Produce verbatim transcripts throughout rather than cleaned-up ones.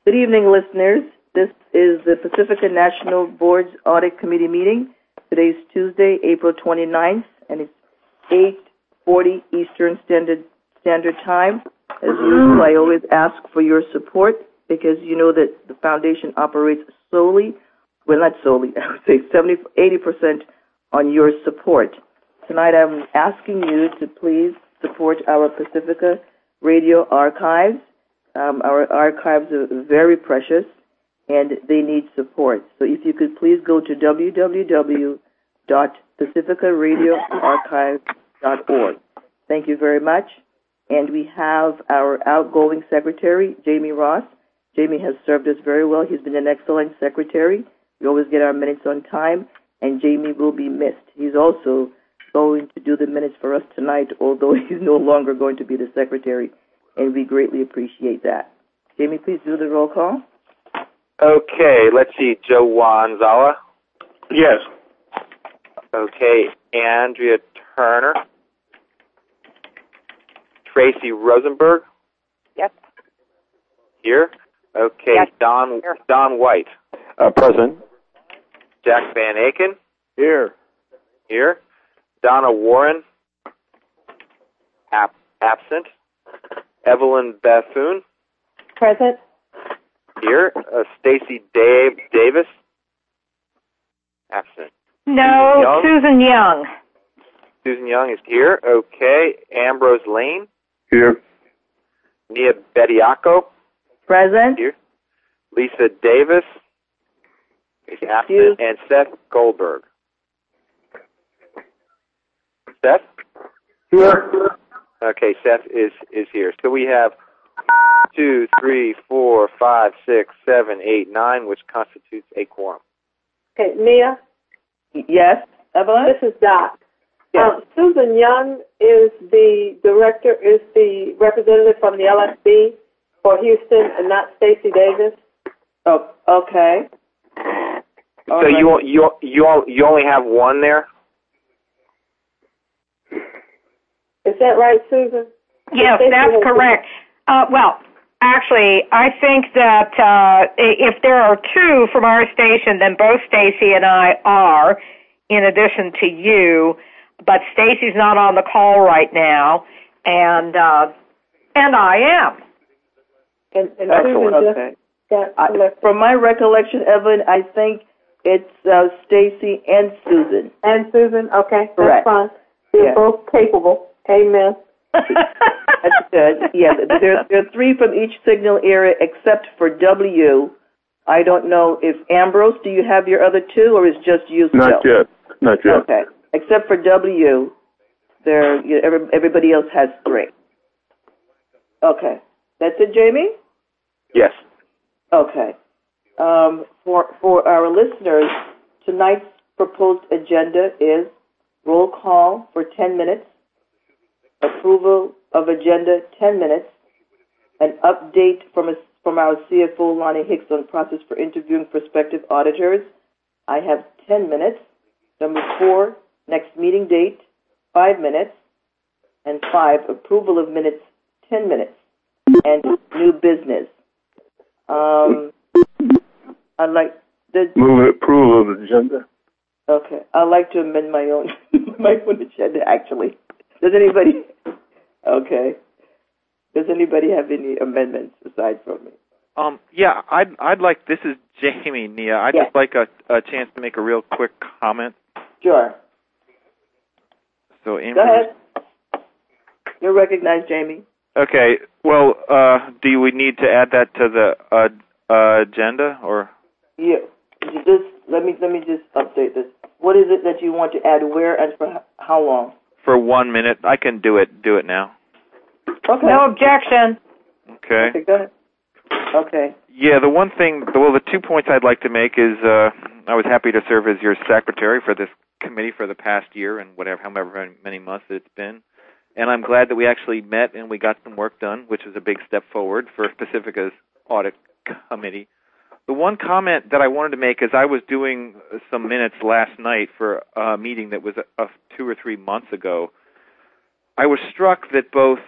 Good evening, listeners. This is the Pacifica National Board's Audit Committee meeting. Today's Tuesday, April twenty-ninth, and it's eight forty Eastern Standard Standard Time. As usual, I always ask for your support because you know that the foundation operates solely, well, not solely, I would say seventy, eighty percent on your support. Tonight I'm asking you to please support our Pacifica Radio archives. Um, our archives are very precious, and they need support. So if you could please go to w w w dot pacifica radio archive dot org. Thank you very much. And we have our outgoing secretary, Jamie Ross. Jamie has served us very well. He's been an excellent secretary. We always get our minutes on time, and Jamie will be missed. He's also going to do the minutes for us tonight, although he's no longer going to be the secretary, and we greatly appreciate that. Jamie, please do the roll call. Okay, let's see. Joe Wanzala. Yes. Okay, Andrea Turner. Tracy Rosenberg. Yes. Here. Okay, yes. Don Here. Don White. Uh, present. Jack Van Aken. Here. Here. Donna Warren. Ab- absent. Evelyn Bethune. Present. Here. Uh, Stacy Dave Davis. Absent. No, Young. Susan Young. Susan Young is here. Okay. Ambrose Lane. Here. Nia Bediaco. Present. Here. Lisa Davis is absent. And Seth Goldberg. Seth? Here. Okay, Seth is, is here. So we have two, three, four, five, six, seven, eight, nine, which constitutes a quorum. Okay, Mia? Yes, Evelyn? This is Doc. Yes. Um, Susan Young is the director, is the representative from the L S B for Houston, and not Stacy Davis. Oh, okay. All so right. you you you all, you only have one there? Is that right, Susan? Yes, Stacy that's has- correct. Uh, well, actually, I think that uh, if there are two from our station, then both Stacy and I are, in addition to you. But Stacy's not on the call right now, and uh, and I am. And, and Excellent. Susan Okay. just got I, elected. from my recollection, Evelyn, I think it's uh, Stacy and Susan. And Susan, okay, Correct. that's fine. They're Yeah. both capable. Amen. That's good. Yeah, there, there are three from each signal area except for W. I don't know if Ambrose, do you have your other two, or is just you still? Not yet. Not yet. Okay. Except for W, there, you know, every, everybody else has three. Okay. That's it, Jamie? Yes. Okay. Um, for for our listeners, tonight's proposed agenda is roll call for ten minutes, approval of agenda ten minutes, an update from a, from our C F O Lonnie Hicks on process for interviewing prospective auditors. I have ten minutes. Number four, next meeting date, five minutes, and five, approval of minutes, ten minutes, and new business. Um, I'd like the Move approval of the agenda. okay. I'd like to amend my own my own agenda. Actually, does anybody? Okay. Does anybody have any amendments aside from me? Um, yeah, I'd I'd like. This is Jamie Nia. I'd Yes. just like a, a chance to make a real quick comment. Sure. So, Amber, Go ahead. You're recognized, Jamie. Okay. Well, uh, do we need to add that to the uh, uh, agenda, or? Yeah. You just let me let me just update this. What is it that you want to add? Where and for h- how long? For one minute, I can do it. Do it now. Okay. No objection. Okay. Okay. Go ahead. Okay. Yeah, the one thing, well, the two points I'd like to make is uh, I was happy to serve as your secretary for this committee for the past year and whatever, however many months it's been. And I'm glad that we actually met and we got some work done, which was a big step forward for Pacifica's audit committee. The one comment that I wanted to make is I was doing some minutes last night for a meeting that was a, a two or three months ago. I was struck that both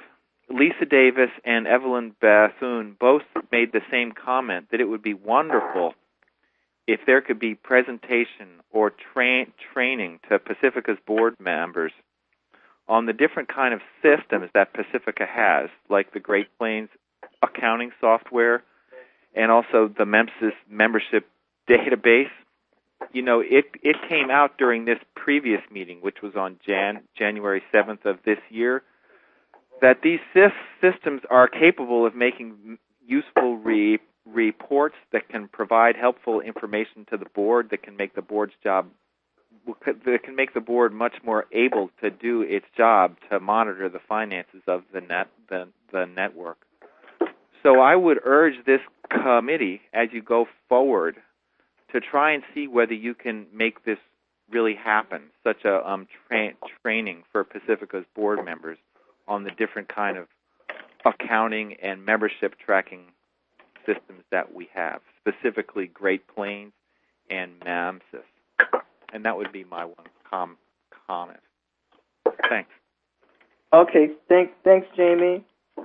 Lisa Davis and Evelyn Bethune both made the same comment, that it would be wonderful if there could be presentation or tra- training to Pacifica's board members on the different kind of systems that Pacifica has, like the Great Plains accounting software and also the MEMSIS membership database. You know, it it came out during this previous meeting, which was on Jan, January seventh of this year, that these systems are capable of making useful re- reports that can provide helpful information to the board, that can make the board's job, that can make the board much more able to do its job to monitor the finances of the net the, the network. So I would urge this committee, as you go forward, to try and see whether you can make this really happen, such a um, tra- training for Pacifica's board members on the different kind of accounting and membership tracking systems that we have, specifically Great Plains and MEMSIS. And that would be my one com- comment. Thanks. Okay, thanks, thanks, Jamie.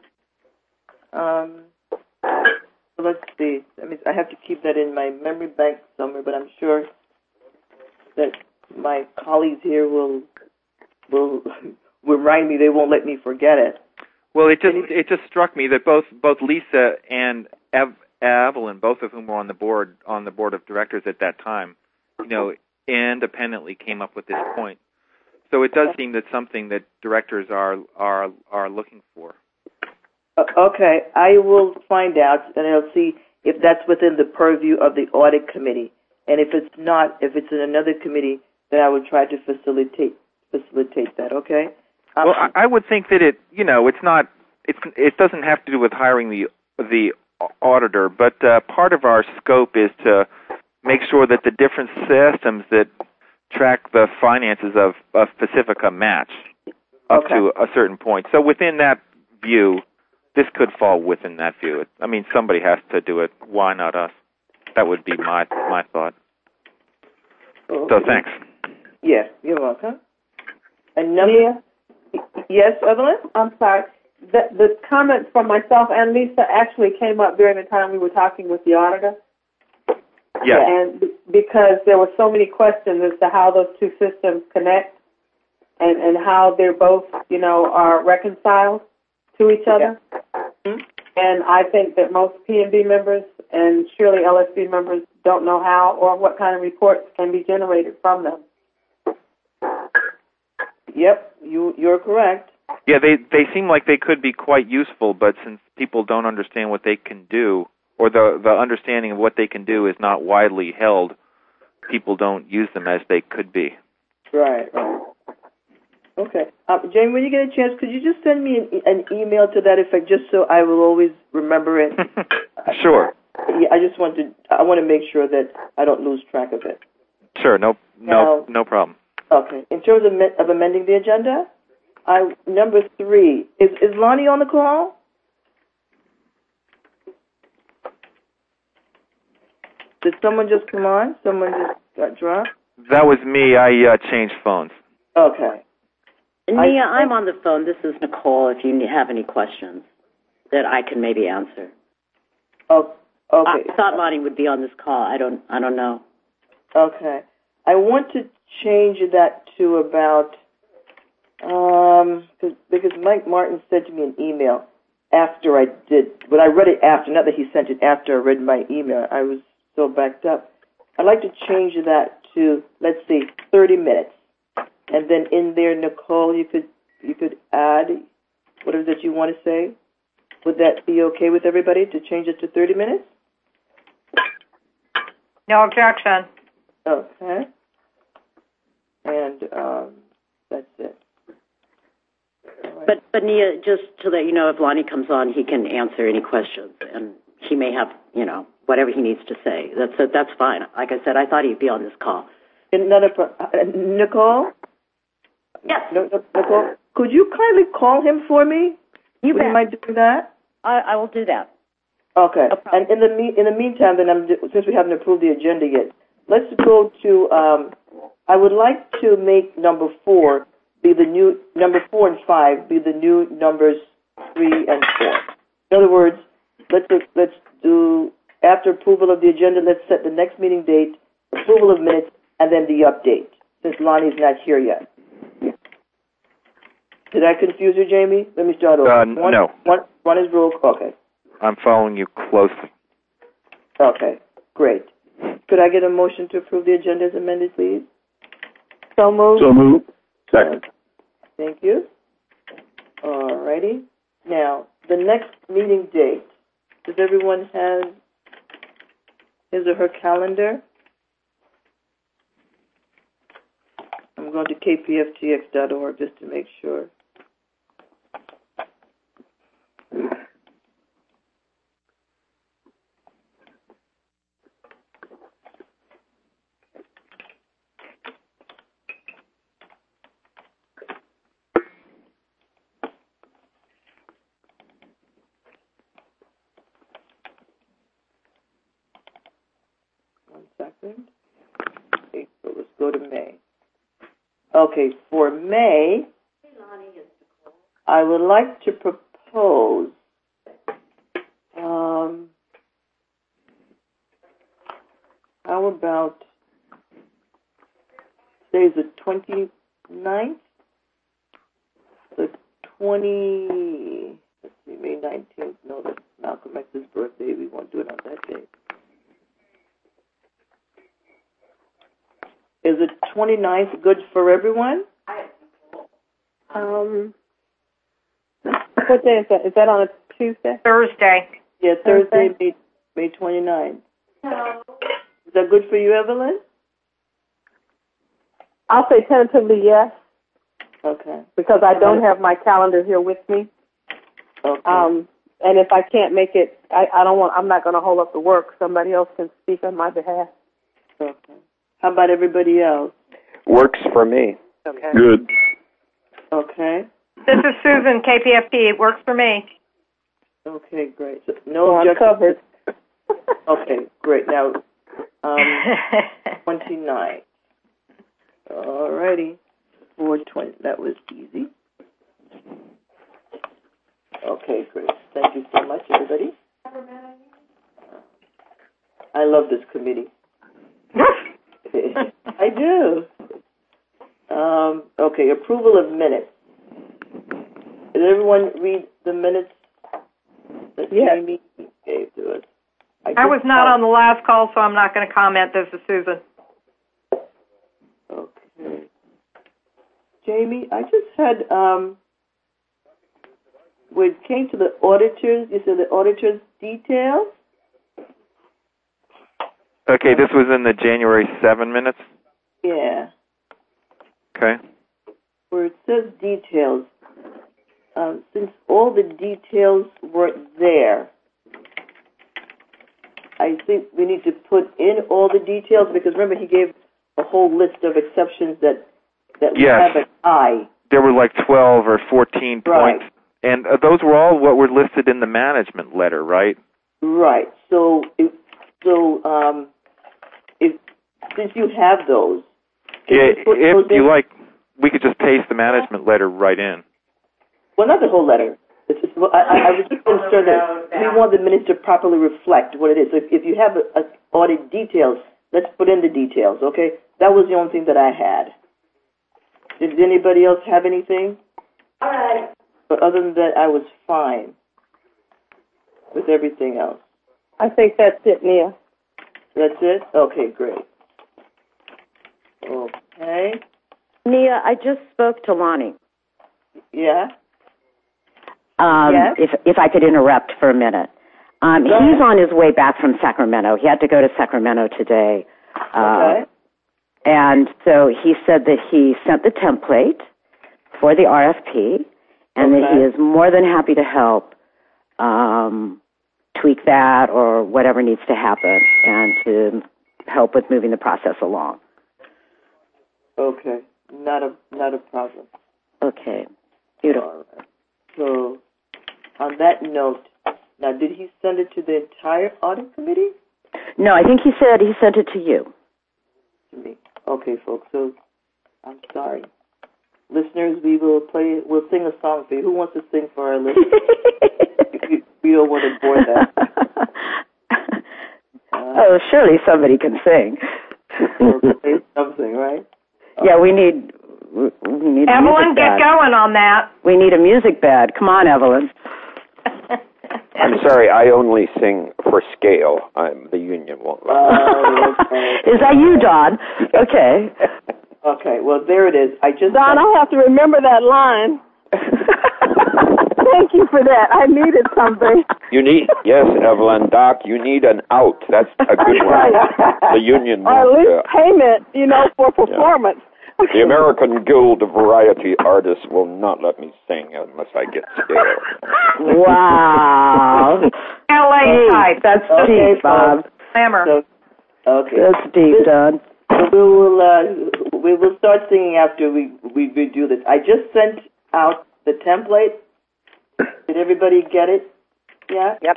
Um, so let's see. I mean, I have to keep that in my memory bank somewhere, but I'm sure that my colleagues here will will remind me. They won't let me forget it. Well, it just it just struck me that both both Lisa and Ev- Evelyn, both of whom were on the board on the board of directors at that time, you know, independently came up with this point. So it does seem that something that directors are are are looking for. Uh, okay, I will find out, and I'll see if that's within the purview of the audit committee. And if it's not, if it's in another committee, then I would try to facilitate facilitate that. Okay. Um, Well, I, I would think that it, you know, it's not, it's it doesn't have to do with hiring the the auditor, but uh, part of our scope is to make sure that the different systems that track the finances of, of Pacifica match up Okay. to a certain point. So within that view, this could fall within that view. I mean, somebody has to do it. Why not us? That would be my my thought. okay. So thanks. Yes, you're welcome. And number, yes, Evelyn? I'm sorry. The, the comments from myself and Lisa actually came up during the time we were talking with the auditor. Yes. And b- because there were so many questions as to how those two systems connect and, and how they're both, you know, are reconciled to each other. Mm-hmm. And I think that most P and B members and surely L S B members don't know how or what kind of reports can be generated from them. Yep, you you're correct. Yeah, they they seem like they could be quite useful, but since people don't understand what they can do, or the the understanding of what they can do is not widely held, people don't use them as they could be. Right, right. Okay. Um, Jane, when you get a chance, could you just send me an, an email to that effect, just so I will always remember it? Sure. Yeah, I just want to. I want to make sure that I don't lose track of it. Sure. No. No. Now- no problem. Okay. In terms of, of amending the agenda, I number three is is Lonnie on the call? Did someone just come on? Someone just got dropped? That was me. I uh, changed phones. Okay. Nia, I- I'm on the phone. This is Nicole. If you have any questions that I can maybe answer. Oh, okay. I thought Lonnie would be on this call. I don't. I don't know. Okay. I want to change that to about, um, cause, because Mike Martin sent me an email after I did, but I read it after, not that he sent it after I read my email. I was so backed up. I'd like to change that to, let's see, thirty minutes. And then in there, Nicole, you could you could add whatever that you want to say. Would that be okay with everybody to change it to thirty minutes? No objection. Okay. And um, that's it. All right. But but Nia, just to let you know, if Lonnie comes on, he can answer any questions, and he may have, you know, whatever he needs to say. That's that's fine. Like I said, I thought he'd be on this call. Another pro- uh, Nicole. Yes. No, no, Nicole, could you kindly call him for me? You Would bet. you mind doing that? I, I will do that. Okay. No problem. And in the me- in the meantime, then I'm since we haven't approved the agenda yet, let's go to. Um, I would like to make number four be the new number four and five be the new numbers three, and four. In other words, let's let's do after approval of the agenda. Let's set the next meeting date, approval of minutes, and then the update. Since Lonnie's not here yet. Did I confuse you, Jamie? Let me start over. Uh, one, no. One, one is roll call. Okay. I'm following you closely. Okay. Great. Could I get a motion to approve the agenda as amended, please? So moved. So moved. Second. Thank you. All righty. Now, the next meeting date. Does everyone have his or her calendar? I'm going to k p f t x dot org just to make sure. One second. Okay, so let's go to May. Okay, for May, I would like to propose um, how about today's the twenty-ninth? The twenty, let's see, May nineteenth. No, that's Malcolm X's birthday. We won't do it on that day. Is the twenty-ninth good for everyone? Um, what day is that? Is that on a Tuesday? Thursday. Yeah, Thursday, Thursday? May, May twenty-ninth. Is that good for you, Evelyn? I'll say tentatively yes, Okay. because I don't have my calendar here with me. Okay. Um, and if I can't make it, I, I don't want. I'm not going to hold up the work. Somebody else can speak on my behalf. Okay. How about everybody else? Works for me. Okay. Good. Okay. This is Susan, K P F T. It works for me. Okay, great. So, So no I'm objection. covered. Okay, great. Now, um, twenty-nine. All righty. four twenty. That was easy. Okay, great. Thank you so much, everybody. I love this committee. I do. Um, okay, approval of minutes. Did everyone read the minutes that Yes. Jamie gave to us? I was not on the last call, so I'm not going to comment. This is Susan. Okay. Jamie, I just had, um, when it came to the auditors, you said the auditors' details? Okay, this was in the January seventh minutes. Yeah. Okay. Where it says details, um, since all the details weren't there, I think we need to put in all the details, because remember he gave a whole list of exceptions that, that we Yes. have an I. There were like twelve or fourteen Right. points. And uh, those were all what were listed in the management letter, right? Right. So, if, so um, if since you have those, can Yeah, you put if those you in? like, we could just paste the management letter right in. Well, not the whole letter. It's just, well, I, I was just concerned that we want the minutes to properly reflect what it is. So if, if you have a, a audit details, let's put in the details, okay? That was the only thing that I had. Did anybody else have anything? All right. But other than that, I was fine with everything else. I think that's it, Nia. That's it? Okay, great. Okay. Nia, I just spoke to Lonnie. Yeah? Um, Yes? if if I could interrupt for a minute. Um, Go he's ahead. on his way back from Sacramento. He had to go to Sacramento today. Uh, Okay. And so he said that he sent the template for the R F P and that Okay. he is more than happy to help um, tweak that or whatever needs to happen and to help with moving the process along. Okay. Not a not a problem. Okay. Beautiful. All right. So, on that note, now did he send it to the entire audit committee? No, I think he said he sent it to you. To me. Okay, folks. So, I'm sorry. listeners, we will play. We'll sing a song for you. Who wants to sing for our listeners? we, we don't want to bore them. Uh, oh, surely somebody can sing. We'll play something, right? Yeah, we need. We need a Evelyn, music get bed. going on that. We need a music bed. Come on, Evelyn. I'm sorry, I only sing for scale. I'm the union won't let me. Oh, okay. Is that you, Don? Okay. Okay, well, there it is. I just... Don, I'll have to remember that line. Thank you for that. I needed something. You need, yes, Evelyn, Doc, you need an out. That's a good one. The union Or at won't, least uh, payment, you know, for performance. the American Guild of Variety Artists will not let me sing unless I get scale. Wow. L A type. That's Okay, deep, Bob. Glamour. So, okay. That's deep, Don. So we will uh, we will start singing after we we we do this. I just sent out the template. Did everybody get it? Yeah. Yep.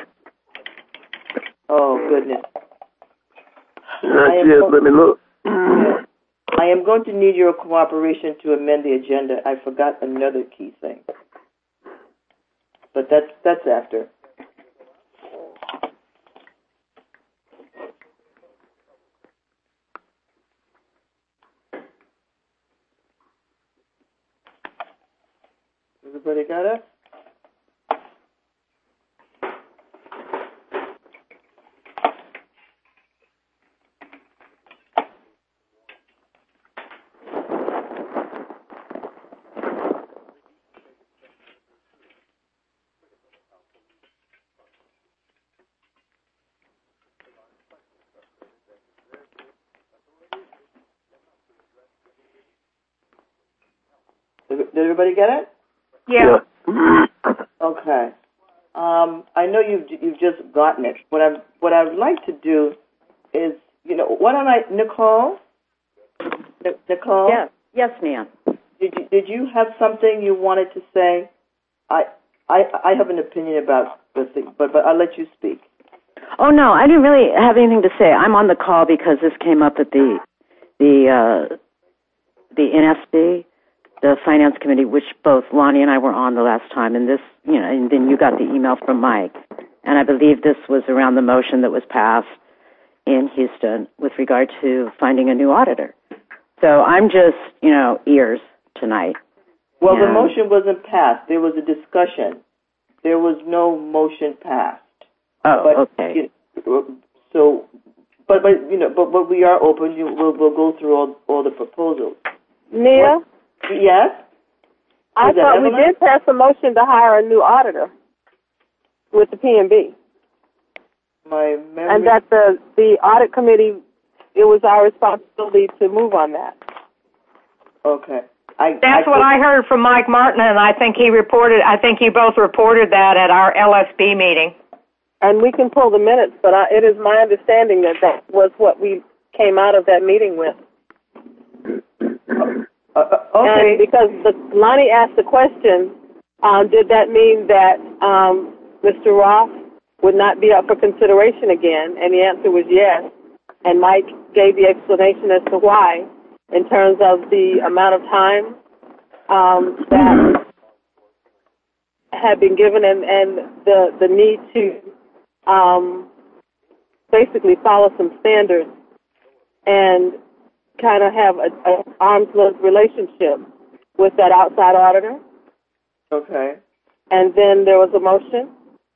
Oh goodness. Not I am yet. go- Let me look. I am going to need your cooperation to amend the agenda. I forgot another key thing, but that's that's after. Everybody got it? Did did everybody get it? Yeah. Okay. Um, I know you've you've just gotten it. What I what I'd like to do is, you know, why don't I, Nicole? N- Nicole? Yes. Yes, Nan. Did you, did you have something you wanted to say? I I I have an opinion about the thing, but but I'll let you speak. Oh no, I didn't really have anything to say. I'm on the call because this came up at the the uh, the N S B, the Finance Committee, which both Lonnie and I were on the last time, and this, you know, and then you got the email from Mike, and I believe this was around the motion that was passed in Houston with regard to finding a new auditor. So I'm just, you know, ears tonight. Well, the Yeah. motion wasn't passed. There was a discussion. There was no motion passed. Oh, But, okay. you- so, but but you know, but but we are open. You, we'll we'll go through all all the proposals. Nia, Yes. I Is that thought we Evelyn? did pass a motion to hire a new auditor with the P N B, My memory. and that the the audit committee, it was our responsibility to move on that. Okay. I, That's I what I heard from Mike Martin, and I think he reported, I think you both reported that at our L S B meeting. And we can pull the minutes, but I, it is my understanding that that was what we came out of that meeting with. Uh, uh, okay. And because the, Lonnie asked the question, um, did that mean that um, Mister Roth would not be up for consideration again? And the answer was yes. And Mike gave the explanation as to why, in terms of the amount of time um, that had been given and, and the, the need to um, basically follow some standards and kind of have an arm's length relationship with that outside auditor. Okay. And then there was a motion.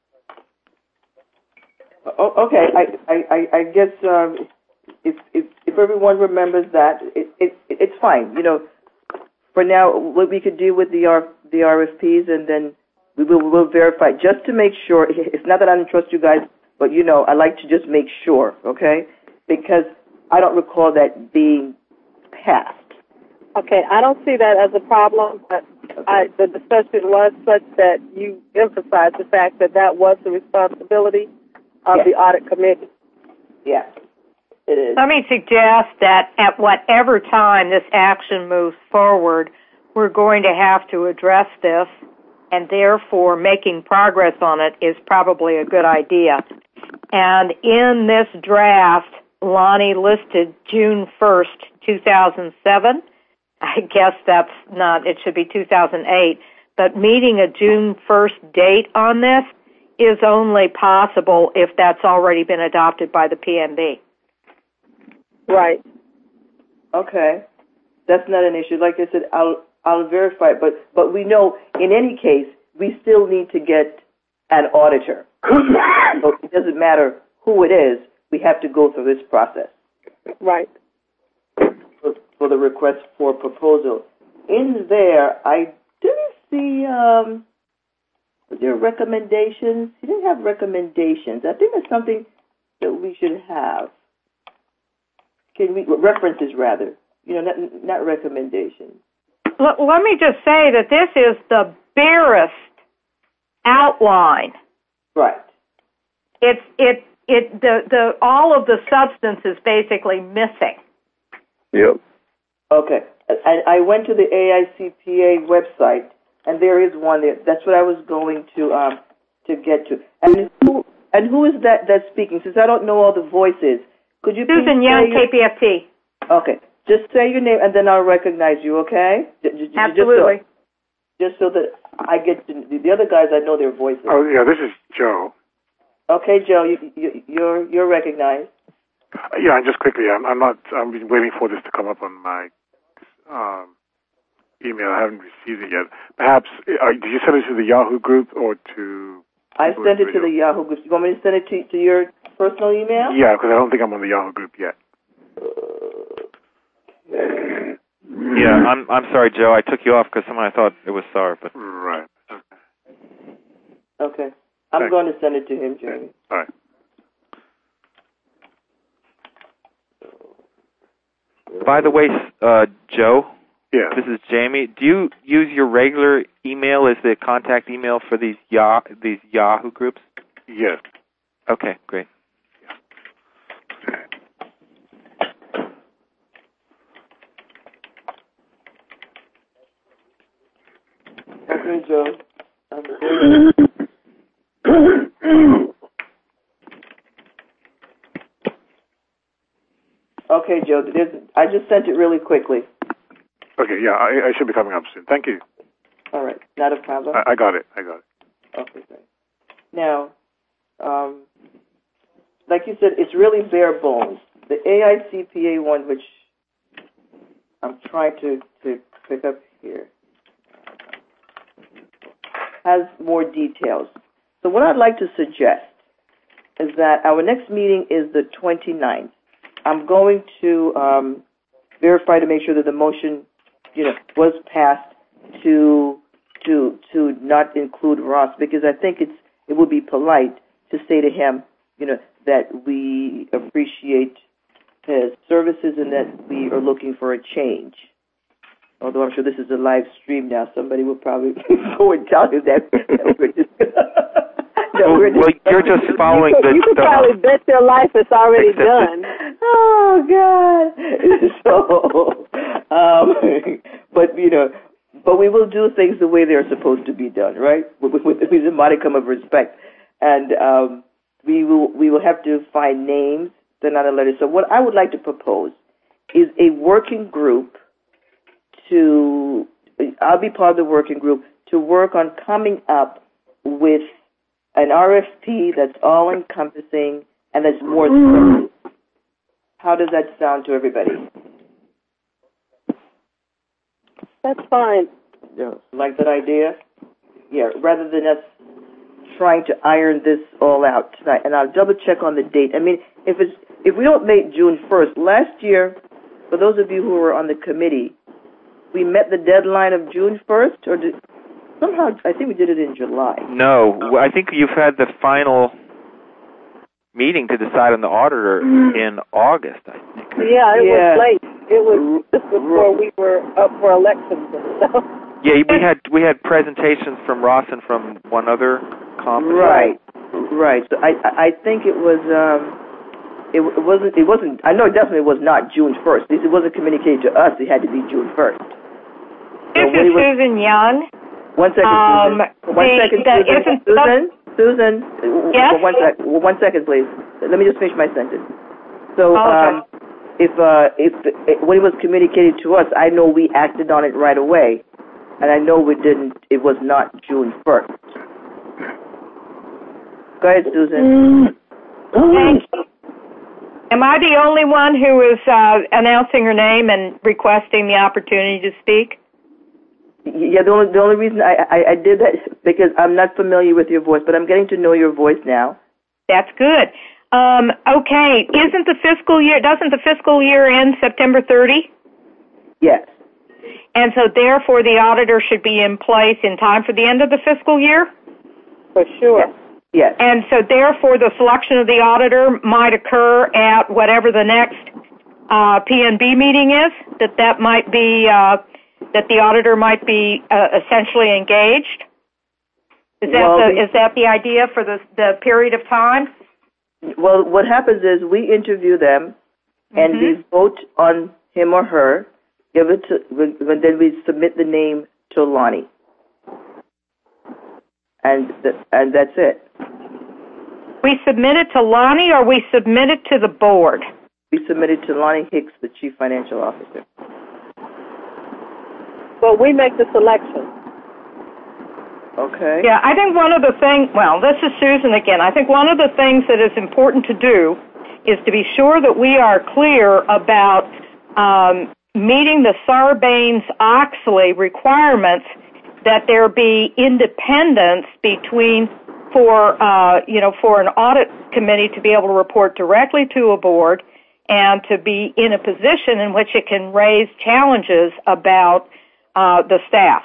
Oh, okay. I I I, I guess um, if if if everyone remembers that, it, it it's fine. You know, for now, what we could do with the R the R F Ps, and then we will we'll verify just to make sure. It's not that I don't trust you guys, but you know, I like to just make sure. Okay, because I don't recall that being passed. Okay, I don't see that as a problem, but I, the discussion was such that you emphasized the fact that that was the responsibility of Yes. the audit committee. Yes, it is. Let me suggest that at whatever time this action moves forward, we're going to have to address this, and therefore making progress on it is probably a good idea. And in this draft, Lonnie listed June first, two thousand seven. I guess that's not, it should be two thousand eight, but meeting a June first date on this is only possible if that's already been adopted by the P M B. Right. Okay. That's not an issue. Like I said, I'll I'll verify it, but but we know in any case we still need to get an auditor. So it doesn't matter who it is, we have to go through this process. Right. For, for the request for proposal. In there, I didn't see, um, was there recommendations? You didn't have recommendations. I think that's something that we should have. Can we, references rather, you know, not, not recommendations. L- let me just say that this is the barest outline. Right. It's, it, it, the, the, all of the substance is basically missing. Yep. Okay. I, I went to the A I C P A website, and there is one there. That's what I was going to um to get to. And who and who is that that's speaking? Since I don't know all the voices, could you please Susan say Young, your, K P F T. Okay. Just say your name, and then I'll recognize you. Okay? J- j- Absolutely. Just so, just so that I get to the other guys. I know their voices. Oh, yeah, this is Joe. Okay, Joe, you, you, you're you're recognized. Yeah, and just quickly, I'm, I'm not, I'm waiting for this to come up on my um, email. I haven't received it yet. Perhaps, uh, did you send it to the Yahoo group or to... I sent it to the Yahoo group. You want me to send it to, to your personal email? Yeah, because I don't think I'm on the Yahoo group yet. Yeah, I'm I'm sorry, Joe. I took you off because someone I thought it was Sar, but Right. Okay. I'm Thanks. going to send it to him, Jeremy. All right. by the way, uh, Joe. Yeah. This is Jamie. Do you use your regular email as the contact email for these Yah these Yahoo groups? Yes. Okay, great. Okay, Joe. Okay, Joe. There's, I just sent it really quickly. Okay, yeah, I, I should be coming up soon. Thank you. All right, not a problem. I, I got it. I got it. Okay, great. Now, um, like you said, it's really bare bones. The A I C P A one, which I'm trying to, to pick up here, has more details. So what I'd like to suggest is that our next meeting is the twenty-ninth. I'm going to um, verify to make sure that the motion, you know, was passed to to to not include Ross, because I think it's it would be polite to say to him, you know, that we appreciate his services and that we are looking for a change. Although I'm sure this is a live stream now, somebody will probably go and tell him that, that we're just. that well, we're just well, you're just following you the. could, you could the, probably bet your life it's already done. Oh God! So, um, but you know, but we will do things the way they're supposed to be done, right? With, with, with a modicum of respect, and um, we will we will have to find names. They're not a letter. So, what I would like to propose is a working group. To, I'll be part of the working group to work on coming up with an R F P that's all encompassing and that's more thorough. How does that sound to everybody? That's fine. Yeah. Like that idea? Yeah, rather than us trying to iron this all out tonight. And I'll double check on the date. I mean, if it's if we don't make June first, last year, for those of you who were on the committee, we met the deadline of June first, or did, somehow I think we did it in July. No, I think you've had the final meeting to decide on the auditor in August, I think. Yeah, it Yeah. was late. It was just before we were up for elections and stuff. Yeah, we had we had presentations from Ross and from one other company. Right, right. So I I think it was um it, it wasn't it wasn't I know it definitely was not June first. At least it wasn't communicated to us. It had to be June first. This So is was, Susan Young. One second, Um, Susan. One the, second, the, Susan. Susan. Susan. Yes? One sec. One second, please. Let me just finish my sentence. So, um, if uh, if when it was communicated to us, I know we acted on it right away, and I know we didn't. It was not June first. Go ahead, Susan. Thank you. Am I the only one who is uh, announcing her name and requesting the opportunity to speak? Yeah, the only the only reason I, I, I did that is because I'm not familiar with your voice, but I'm getting to know your voice now. That's good. Um, okay, isn't the fiscal year, doesn't the fiscal year end September thirtieth? Yes. And so therefore the auditor should be in place in time for the end of the fiscal year? For sure. Yes. Yes. And so therefore the selection of the auditor might occur at whatever the next uh, P N B meeting is, that that might be, uh, that the auditor might be uh, essentially engaged? Is that, well, the, is that the idea for the, the period of time? Well, what happens is we interview them, and mm-hmm. we vote on him or her, give it to, then we submit the name to Lonnie. And the, and that's it. We submit it to Lonnie, or we submit it to the board? We submit it to Lonnie Hicks, the Chief Financial Officer. Well, we make the selection. Okay. Yeah, I think one of the things, well, this is Susan again. I think one of the things that is important to do is to be sure that we are clear about um, meeting the Sarbanes-Oxley requirements, that there be independence between for uh, you know for an audit committee to be able to report directly to a board and to be in a position in which it can raise challenges about uh, the staff.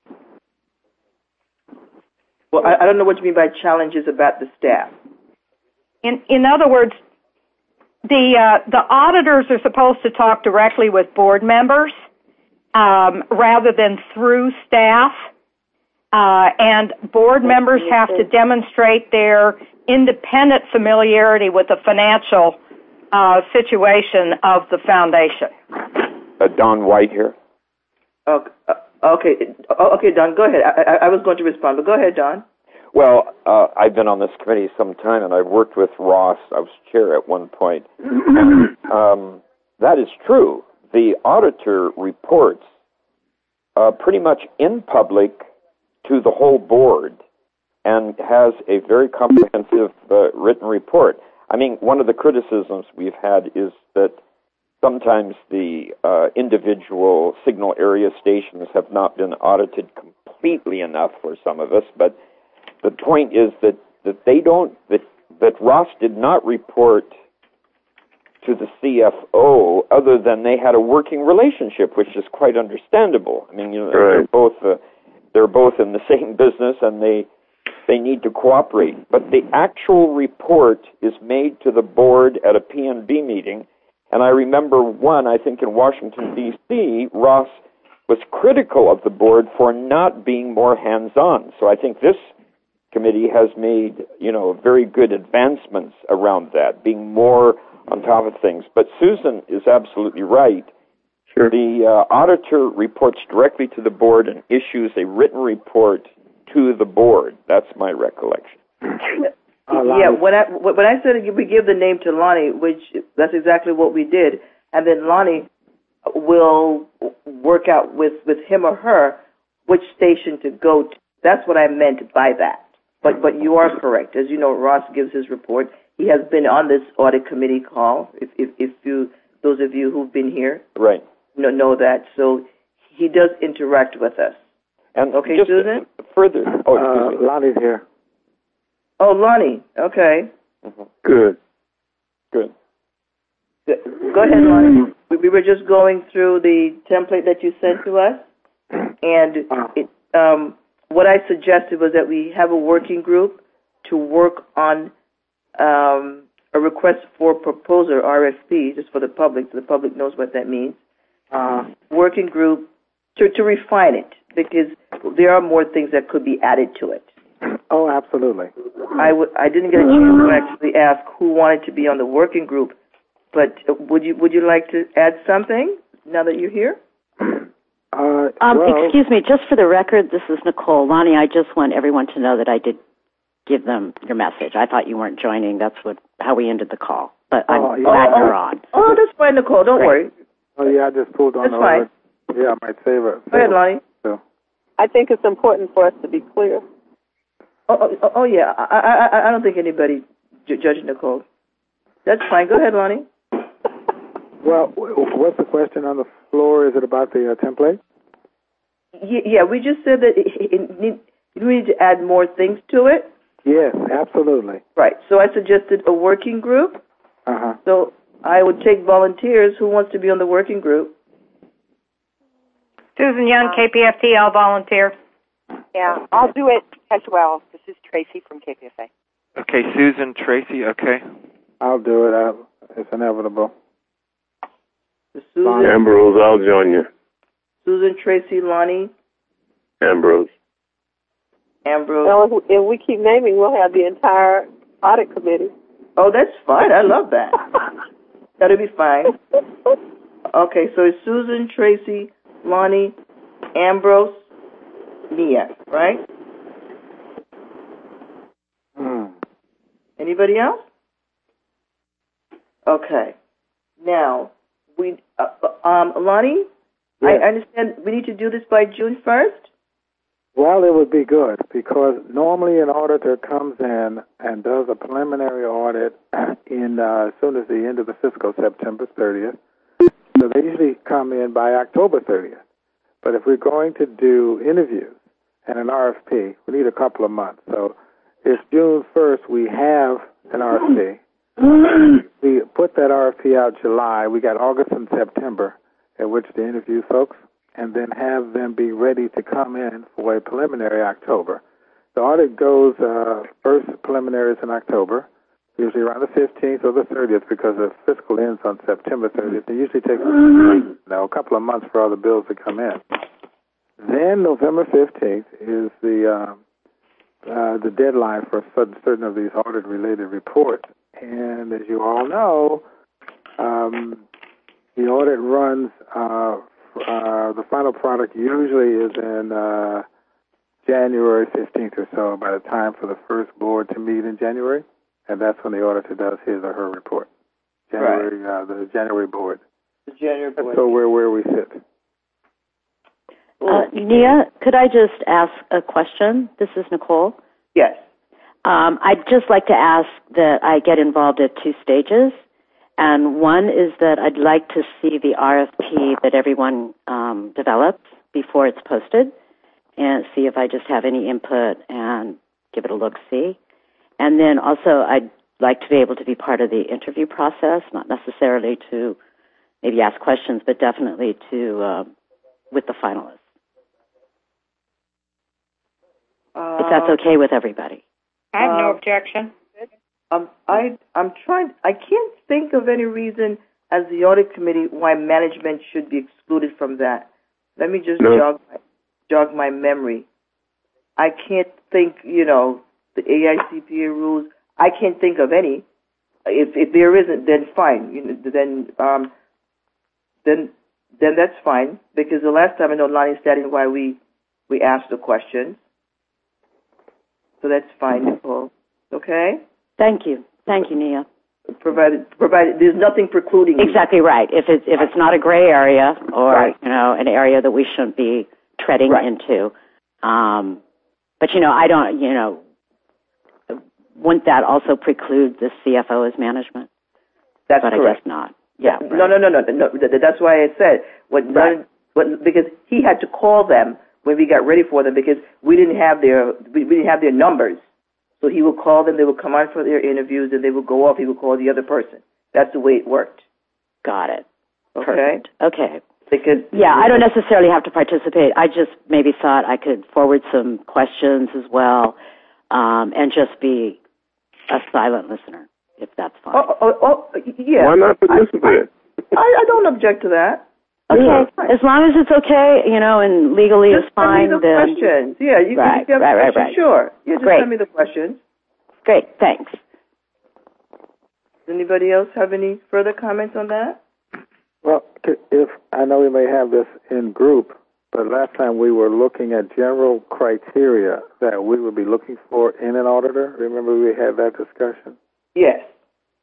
Well, I, I don't know what you mean by challenges about the staff. In in other words, the uh, the auditors are supposed to talk directly with board members um, rather than through staff. Uh, and board members have to demonstrate their independent familiarity with the financial uh, situation of the foundation. Uh, Don White here. Okay, okay, okay, Don, go ahead. I, I, I was going to respond, but go ahead, Don. Well, uh, I've been on this committee some time, and I've worked with Ross. I was chair at one point. um, that is true. The auditor reports uh, pretty much in public to the whole board and has a very comprehensive uh, written report. I mean, one of the criticisms we've had is that sometimes the uh, individual signal area stations have not been audited completely enough for some of us, but the point is that, that they don't, that, that Ross did not report to the C F O other than they had a working relationship, which is quite understandable. I mean, you know, right. they're both uh, they're both in the same business and they they need to cooperate. But the actual report is made to the board at a P N B meeting. And I remember one, I think in Washington, D C, Ross was critical of the board for not being more hands-on. So I think this committee has made, you know, very good advancements around that, being more on top of things. But Susan is absolutely right. Sure. The uh, auditor reports directly to the board and issues a written report to the board. That's my recollection. Uh, yeah, when I when I said we give the name to Lonnie, which that's exactly what we did, and then Lonnie will work out with, with him or her which station to go to. That's what I meant by that. But but you are correct. As you know, Ross gives his report. He has been on this audit committee call. If if, if you those of you who've been here, right, know know that. So he does interact with us. And okay, just Susan. Further, oh, uh, Lonnie's here. Oh, Lonnie. Okay. Mm-hmm. Good. Good. Good. Go ahead, Lonnie. We, we were just going through the template that you sent to us, and it, um, what I suggested was that we have a working group to work on um, a request for proposal, R F P, just for the public, so the public knows what that means. Uh, working group to, to refine it, because there are more things that could be added to it. Oh, absolutely. I, w- I didn't get a chance to actually ask who wanted to be on the working group, but would you would you like to add something now that you're here? Uh, um, well, excuse me, just for the record, this is Nicole. Lonnie, I just want everyone to know that I did give them your message. I thought you weren't joining. That's what how we ended the call. But I'm Oh, yeah. glad oh, you're on. Oh, that's fine, Nicole. Don't Great. worry. Oh, yeah, I just pulled on That's the fine. Yeah, I might save it. Go ahead, Lonnie. So. I think it's important for us to be clear. Oh, oh, oh yeah. I, I, I- I don't think anybody j- judged Nicole. That's fine. Go ahead, Lonnie. Well, w- what's the question on the floor? Is it about the uh, template? Y- Yeah, we just said that it, it need, we need to add more things to it. Yes, absolutely. Right. So I suggested a working group. Uh-huh. So I would take volunteers. Who wants to be on the working group? Susan Young, K P F T, I'll volunteer. Yeah, I'll do it as well. This is Tracy from K P F A. Okay, Susan, Tracy, okay. I'll do it. I'll, it's inevitable. Susan, Ambrose, I'll join you. Susan, Tracy, Lonnie, Ambrose. Ambrose. Well, if, if we keep naming, we'll have the entire audit committee. Oh, that's fine. I love that. That'll be fine. Okay, so it's Susan, Tracy, Lonnie, Ambrose, Nia, right? Hmm. Anybody else? Okay. Now, we, uh, um, Lonnie, Yes. I understand we need to do this by June first? Well, it would be good because normally an auditor comes in and does a preliminary audit in uh, as soon as the end of the fiscal, September thirtieth. So they usually come in by October thirtieth. But if we're going to do interviews and an R F P, we need a couple of months. So if June first we have an R F P, we put that R F P out July. We got August and September at which to interview folks, and then have them be ready to come in for a preliminary October. The audit goes, uh, first preliminaries in October, usually around the fifteenth or the thirtieth because the fiscal ends on September thirtieth. It usually takes you know, a couple of months for all the bills to come in. Then November fifteenth is the uh, uh, the deadline for certain of these audit-related reports. And as you all know, um, the audit runs, uh, uh, the final product usually is in uh, January fifteenth or so, by the time for the first board to meet in January, and that's when the auditor does his or her report. January, right. uh, the January board. The January board. That's so where, where we sit. Uh, Nia, could I just ask a question? This is Nicole. Yes. Um, I'd just like to ask that I get involved at two stages. And one is that I'd like to see the R F P that everyone um, develops before it's posted and see if I just have any input and give it a look-see. And then also I'd like to be able to be part of the interview process, not necessarily to maybe ask questions, but definitely to uh, with the finalists. Uh, if that's okay with everybody. I have no Um, objection. Um, I, I'm trying, I can't think of any reason as the audit committee why management should be excluded from that. Let me just No. jog, my, jog my memory. I can't think, you know, the A I C P A rules, I can't think of any. If, if there isn't, then fine. You know, then, um, then, then that's fine. Because the last time I know Lonnie stated why we, we asked the questions. So that's fine, Nicole. Okay? Thank you. Thank you, Nia. Provided, provided there's nothing precluding you. Exactly right. If it's if it's not a gray area or Right. you know an area that we shouldn't be treading Right. into, um, but you know I don't you know wouldn't that also preclude the C F O as management? That's but correct. I guess not. Yeah. No, right. no, no, no, no. th- That's why I said what, Right. what because he had to call them when we got ready for them because we didn't have their we, we didn't have their numbers. So he would call them, they would come on for their interviews, and they would go off. He would call the other person. That's the way it worked. Got it. Okay? Perfect. Okay. Because Yeah, I don't necessarily have to participate. I just maybe thought I could forward some questions as well, um, and just be a silent listener, if that's fine. Oh, oh, oh yeah. Why not participate? I, I don't object to that. Okay, Yeah. as long as it's okay, you know, and legally Just it's fine, send me the then questions. Yeah, you Right, can you have right, right, questions. right. Sure. Yeah, just Great. send me the questions. great, thanks. Does anybody else have any further comments on that? Well, c- if I know we may have this in group, but last time we were looking at general criteria that we would be looking for in an auditor. Remember we had that discussion? Yes.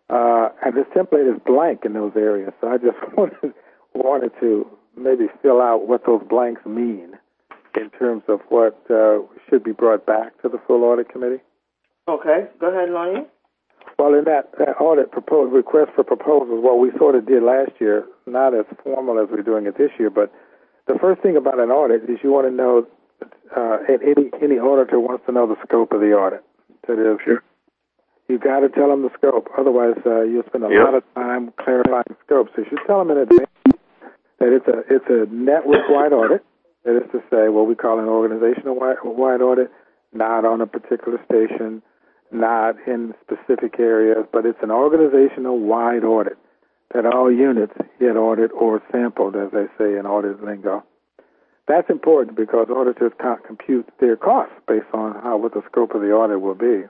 Uh, and this template is blank in those areas, so I just wanted, wanted to maybe fill out what those blanks mean in terms of what uh, should be brought back to the full audit committee. Okay, go ahead, Lonnie. Well, in that, that audit proposed request for proposals, what we sort of did last year, not as formal as we're doing it this year, but the first thing about an audit is you want to know, uh, any any auditor wants to know the scope of the audit. That is, Sure. you got to tell them the scope. Otherwise, uh, you'll spend a Yep. lot of time clarifying scope. So you should tell them in advance that it's a it's a network-wide audit. That is to say, what we call an organizational-wide audit, not on a particular station, not in specific areas, but it's an organizational-wide audit that all units get audited or sampled, as they say in audit lingo. That's important because auditors can't compute their costs based on how what the scope of the audit will be.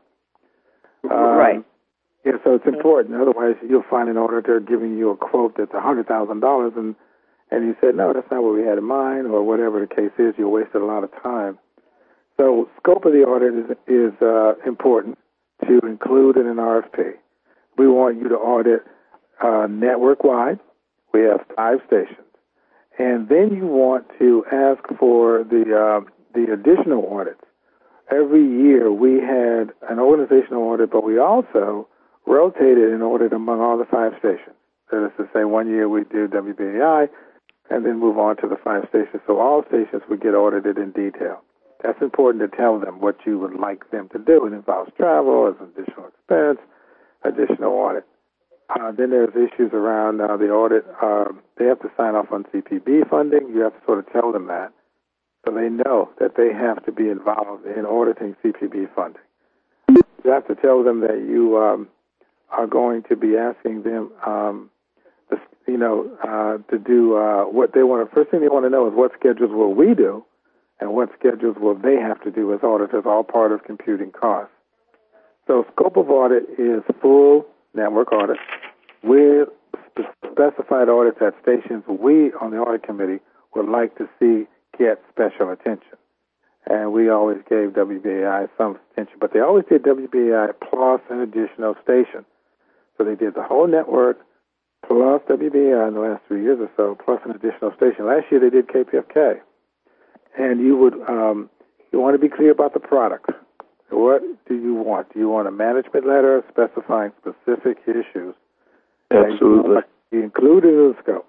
Um, Right. Yeah, so it's important. Otherwise, you'll find an auditor giving you a quote that's one hundred thousand dollars, and and you said, no, that's not what we had in mind, or whatever the case is. You wasted a lot of time. So scope of the audit is, is uh, important to include in an R F P. We want you to audit uh, network-wide. We have five stations. And then you want to ask for the uh, the additional audits. Every year we had an organizational audit, but we also rotated an audit among all the five stations. That is to say, one year we do W B A I and then move on to the five stations. So all stations would get audited in detail. That's important to tell them what you would like them to do. It involves travel, as additional expense, additional audit. Uh, then there's issues around uh, the audit. Uh, they have to sign off on C P B funding. You have to sort of tell them that, so they know that they have to be involved in auditing C P B funding. You have to tell them that you um, are going to be asking them, um, the, you know, uh, to do uh, what they want. First thing they want to know is what schedules will we do, and what schedules will they have to do as auditors, all part of computing costs. So scope of audit is full network audit with specified audits at stations we on the audit committee would like to see get special attention. And we always gave W B A I some attention, but they always did W B A I plus an additional station. So they did the whole network plus W B A I in the last three years or so, plus an additional station. Last year they did K P F K. And you would um, you want to be clear about the product. What do you want? Do you want a management letter specifying specific issues? Absolutely. That you included in the scope.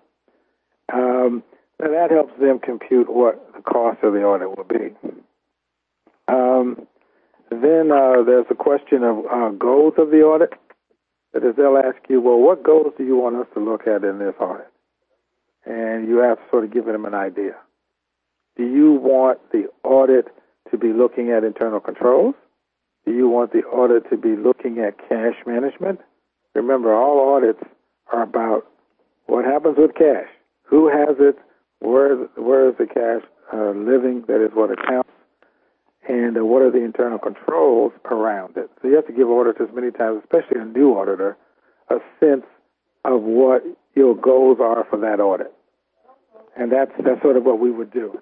Um, and that helps them compute what the cost of the audit will be. Um, then uh, there's a question of uh, goals of the audit. That is, they'll ask you, well, what goals do you want us to look at in this audit? And you have to sort of give them an idea. Do you want the audit to be looking at internal controls? Do you want the audit to be looking at cash management? Remember, all audits are about what happens with cash. Who has it? Where is, where is the cash uh, living? That is what accounts. And uh, what are the internal controls around it? So you have to give auditors many times, especially a new auditor, a sense of what your goals are for that audit. And that's that's sort of what we would do.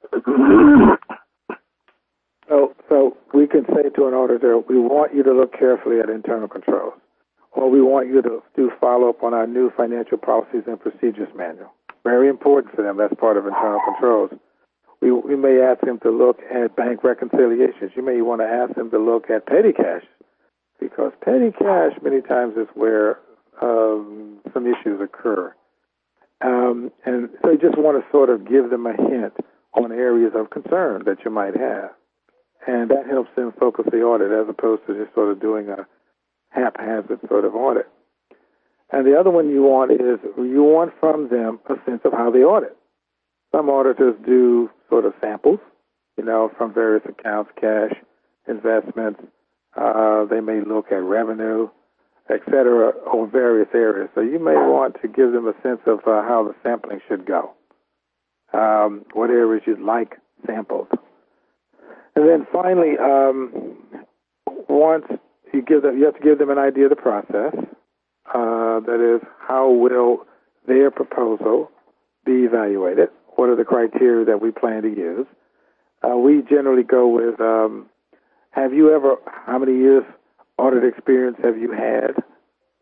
So, so we can say to an auditor, we want you to look carefully at internal controls, or we want you to do follow-up on our new financial policies and procedures manual. Very important for them. That's part of internal controls. We, we may ask them to look at bank reconciliations. You may want to ask them to look at petty cash, because petty cash many times is where um, some issues occur. Um, and so you just want to sort of give them a hint on areas of concern that you might have. And that helps them focus the audit as opposed to just sort of doing a haphazard sort of audit. And the other one you want is you want from them a sense of how they audit. Some auditors do sort of samples, you know, from various accounts, cash, investments. Uh, they may look at revenue, et cetera, or various areas. So you may want to give them a sense of uh, how the sampling should go, um, what areas you'd like sampled. And then finally, um, once you give them, you have to give them an idea of the process. Uh, that is, how will their proposal be evaluated? What are the criteria that we plan to use? Uh, we generally go with, um, have you ever, how many years audit experience have you had? Uh,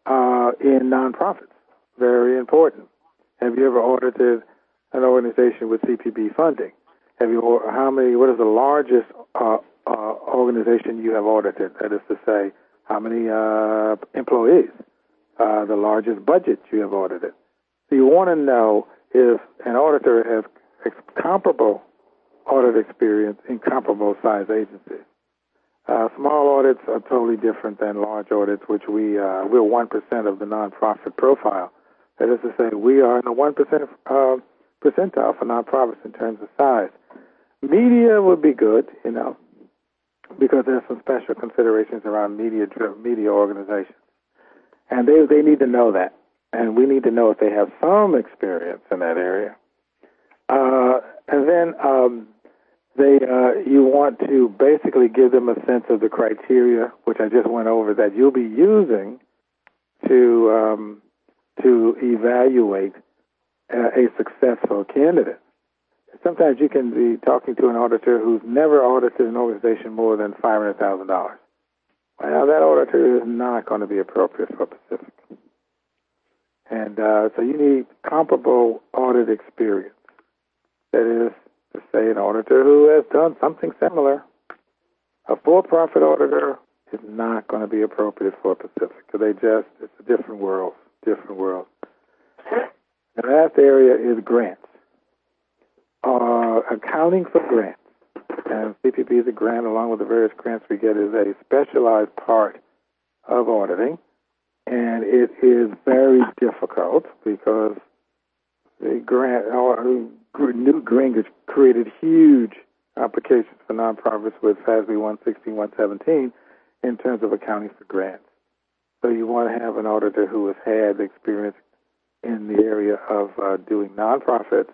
uh, in nonprofits. Very important. Have you ever audited an organization with C P B funding? Have you, or how many, what is the largest uh, uh, organization you have audited? That is to say, how many uh, employees? Uh, the largest budget you have audited. So you want to know if an auditor has ex- comparable audit experience in comparable size agencies. Uh, small audits are totally different than large audits, which we, uh, we're one percent of the nonprofit profile. That is to say, we are in the one percent uh, percentile for nonprofits in terms of size. Media would be good, you know, because there's some special considerations around media media organizations. And they they need to know that. And we need to know if they have some experience in that area. Uh, and then um, they uh, you want to basically give them a sense of the criteria, which I just went over, that you'll be using to um, to evaluate uh, a successful candidate. Sometimes you can be talking to an auditor who's never audited an organization more than five hundred thousand dollars. Well, that auditor is not going to be appropriate for Pacific. And uh, so you need comparable audit experience. That is to say, an auditor who has done something similar. A for-profit auditor is not going to be appropriate for Pacific because they just, it's a different world, different world. The last area is grants. Uh, accounting for grants. And C P B is a grant, along with the various grants we get, is a specialized part of auditing. And it is very difficult because the grant, or Newt Gingrich created huge applications for nonprofits with F A S B one sixteen, one seventeen in terms of accounting for grants. So you want to have an auditor who has had experience in the area of uh, doing nonprofits